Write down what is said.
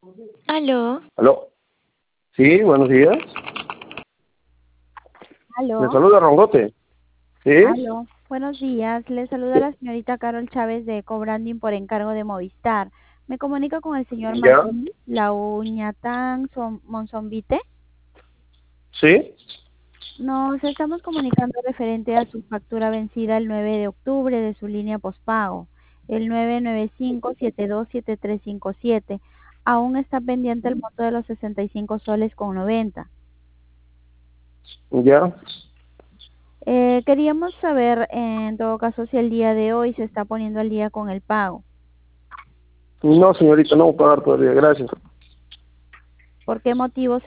Aló, ¿Aló? Sí, buenos días. Le aló, saluda Rongote. ¿Sí? aló. Buenos días. Le saluda la señorita Carol Chávez de Cobranding por encargo de Movistar. Me comunico con el señor ¿Ya? Martín Lauñatán Monzonvite. ¿Sí? Nos estamos comunicando referente a su factura vencida el 9 de octubre de su línea postpago, el 995-727357. Aún está pendiente el monto de los 65 soles con 90. ¿Ya? Queríamos saber, en todo caso, si el día de hoy se está poniendo al día con el pago. No, señorita, no voy a pagar todavía, gracias. ¿Por qué motivo